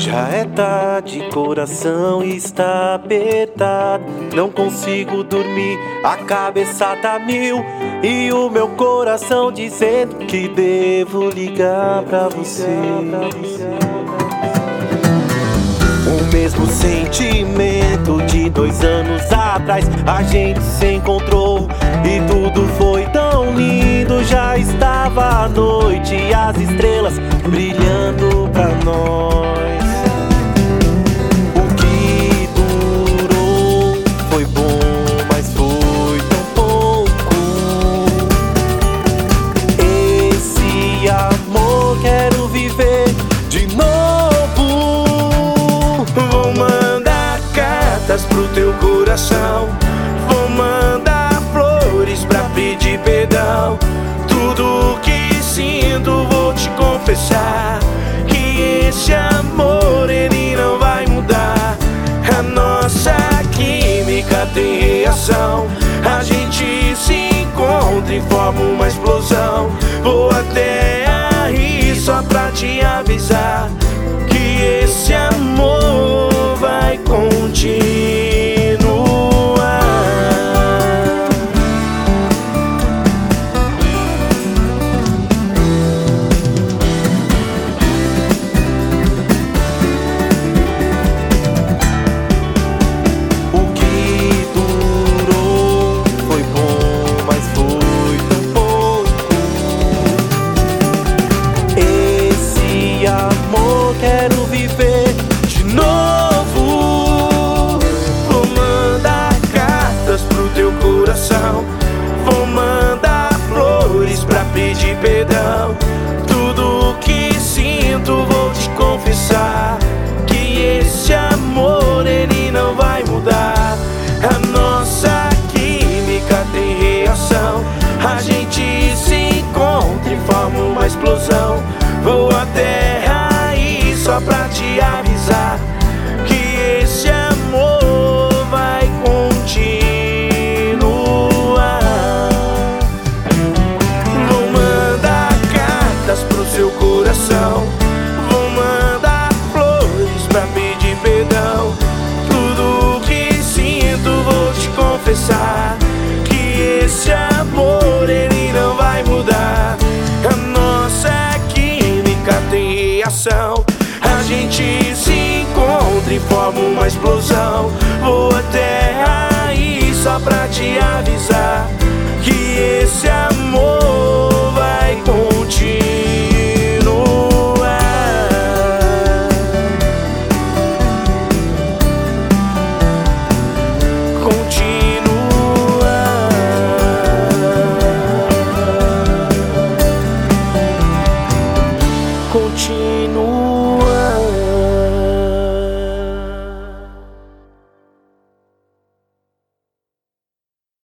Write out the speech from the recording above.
Já é tarde, coração está apertado. Não consigo dormir, a cabeça tá mil. E o meu coração dizendo que devo ligar pra você. O mesmo sentimento de 2 anos atrás. A gente se encontrou e tudo foi tão lindo. Já estava a noite e as estrelas brilhando pra nós. O que durou foi bom, mas foi tão pouco. Esse amor quero viver de novo. Vou mandar cartas pro teu coração. Vou mandar flores pra pedir perdão. Tudo que sinto vou te confessar. Que esse amor ele não vai mudar. A nossa química tem reação. A gente se encontra e forma uma explosão. Vou até aí só pra te avisar que esse amor vai continuar. O que durou foi bom, mas foi tão pouco. Esse amor quero viver de novo. Vou mandar cartas pro teu coração. Vou mandar flores pra pedir perdão. Tudo que sinto vou te confessar. Que esse amor ele não vai mudar. A nossa química tem reação. A gente se encontra e forma uma explosão. Vou até aí só pra te avisar que esse amor vai continuar. Vou mandar cartas pro seu coração. Vou mandar flores pra pedir perdão. Tudo que sinto vou te confessar que esse amor ele não vai mudar. A nossa química tem reação. A gente se encontra e forma uma explosão. Vou até aí só pra te avisar que esse